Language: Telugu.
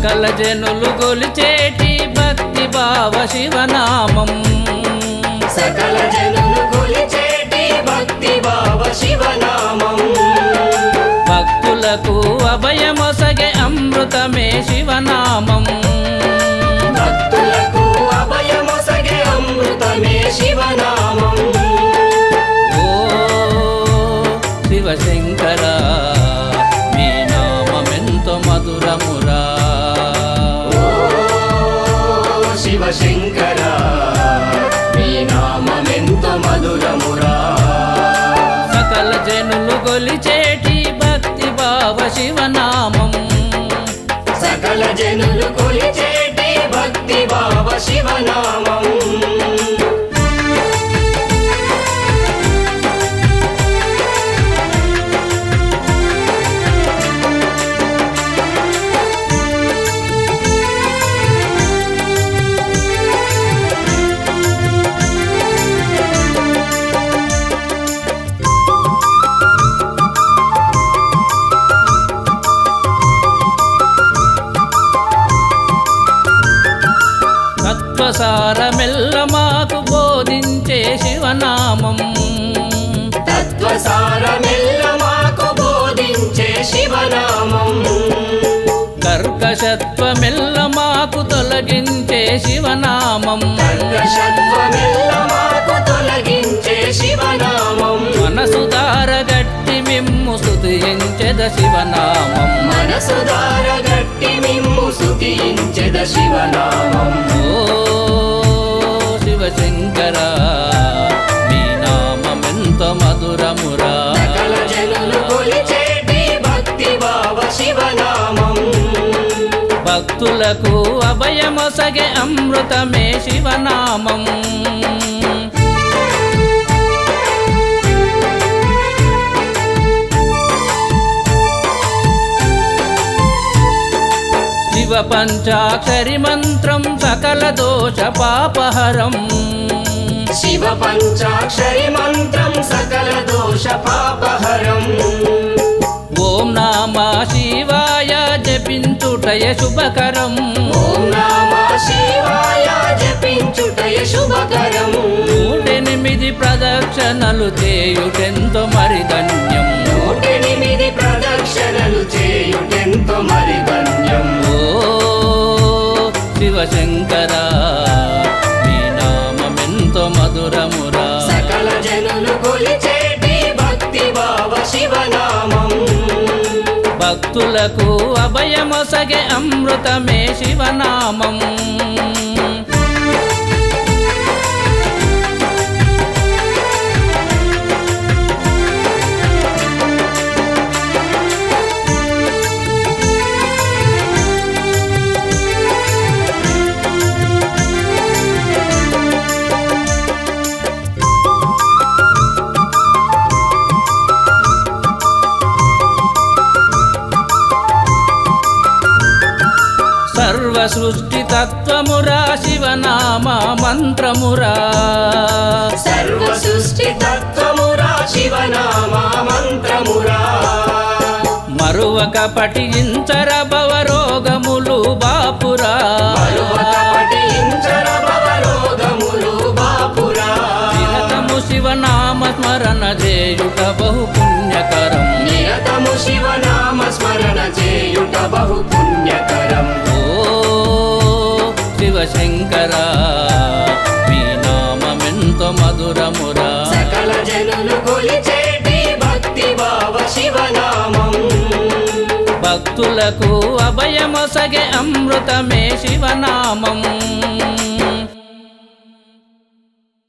సకల జనులు గొలిచేటి భక్తి భావ శివనామం సకల జనులు గొలిచేటి భక్తి భావ శివనామం భక్తులకు అభయమొసగే అమృతమే శివనామం భక్తులకు అభయమొసగే అమృతమే శివనామం ఓ శివశంకర మీ నామమెంతో మధురమురా శివశంకర మీ నామమెంతో మధురమురా సకల జనులు గొలిచేటి భక్తి భావ శివనామం సకల జనులు కొలిచేటి భక్తి భావ శివనామం తత్వసారమెల్ల మాకు బోధించే శివనామం తత్వసారమెల్ల మాకు బోధించే శివనామం కర్కశత్వమెల్ల మాకు తొలగించే శివనామం కర్కశత్వమెల్ల మాకు తొలగించే శివనామం మనసుదార గట్టి మిమ్ము స్తుతించెద శివనామం మనసుదార గట్టి మిమ్ము స్తుతించెద శివనామం ఓ శివశంకర మీ నామమెంతో మధురమురా సకల జనులు కొలిచేటి భక్తి భావ శివనామం భక్తులకు అభయమొసగే అమృతమే శివనామం శివ పంచాక్షరి మంత్రం సకల దోష పాపహరం శివ పంచాక్షరి మంత్రం సకల దోష పాపహరం ఓం నమః శివాయ జపించుటయ శుభకరం ఓం నమః శివాయ జపించుటయ శుభకరం 108 ప్రదక్షిణలు చేయుటెంతో మరిధన్యం 108 ప్రదక్షిణలు చేయుటెంతో మరిధన్యం ఓ శివశంకర మీ నామమెంతో మధురమురా సకల జనులు కొలిచేటి భక్తి భావ శివనామం భక్తులకు అభయమొసగే అమృతమే శివనామం సర్వ సృష్టి తత్వమురా శివనామ మంత్రమురా సర్వ సృష్టి తత్వమురా శివనామ మంత్రమురా మరువక పఠించర భవరోగములు బాపురా మరువక పఠించర భవరోగములు బాపురా నిరతము శివనామ స్మరణ చేయుట బహు పుణ్యకరం నిరతము శివనామ స్మరణ చేయుట బహు పుణ్యకరం ఓ శివశంకర మీ నామమెంతో మధురమురా సకల జనులు కొలిచేటి భక్తి భావ శివనామం భక్తులకు అభయమొసగే అమృతమే శివనామం